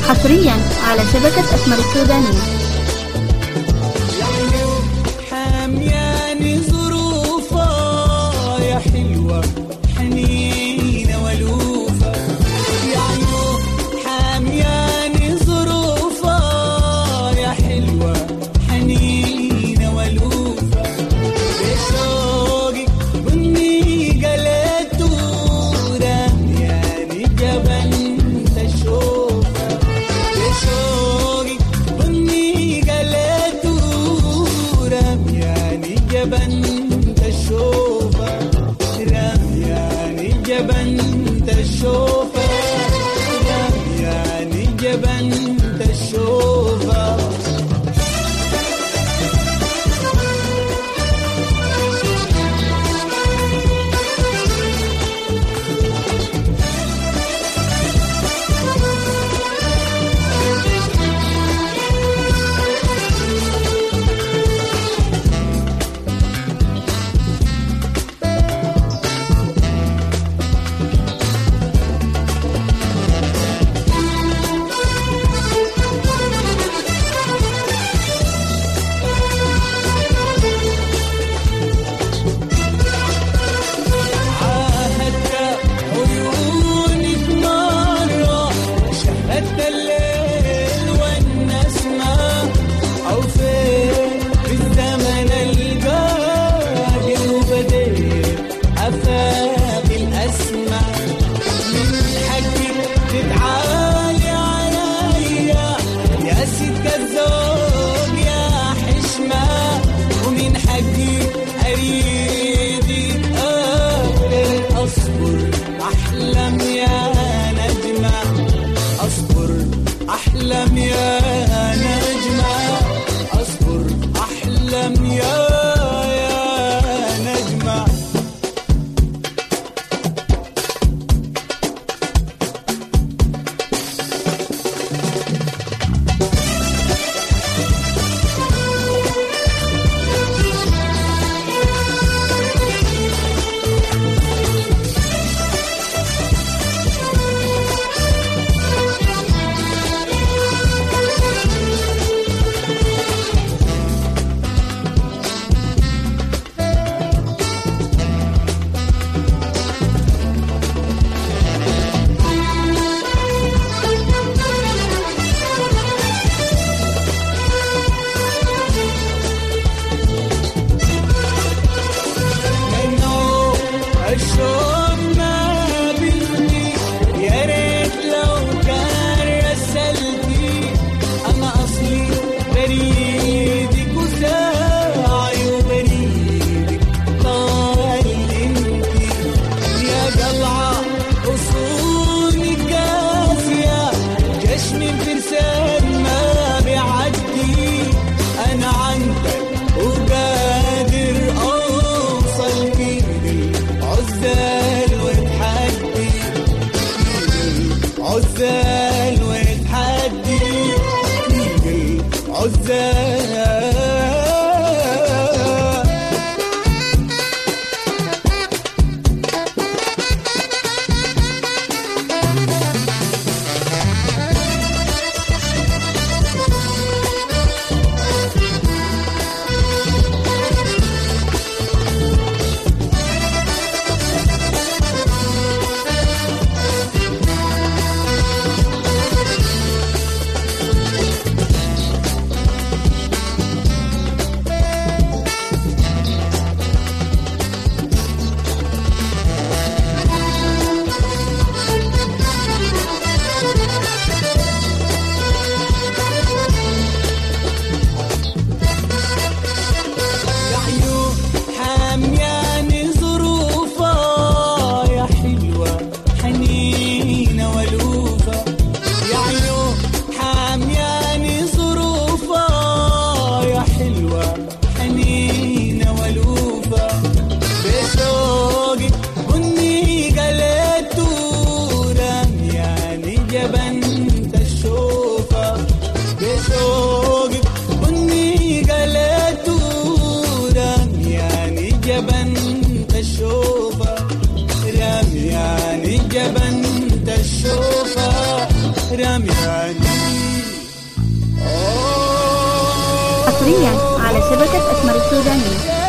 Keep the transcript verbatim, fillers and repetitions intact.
حصريا على شبكة أسمر السودانية. حامياني ظروفه يا حلوة حنينة ولوفة، يا عيون حامياني ظروفه يا حلوة حنينة ولوفة، بشوقك بني قلته رمياني جبل تشوفه، بشوقك بني قلته رمياني جبل تشوفه، رمياني جبل تشوفه، رمياني جبل تشوفه. أحلم يا نجمة، أصبر أحلم يا يا نجمة. الشوق ما بيني يا ريت لو كان رسلتي، أنا أصلي بريدك وساعي وبريدك طال انتي، يا قلعة أصونك قاسية جشمي فرسان ما بيعدي، أنا عندك وقادر أوصل بيه عزال وتحدي، عزال وتحدي، عزال. حصريا على شبكة أسمر السودانية.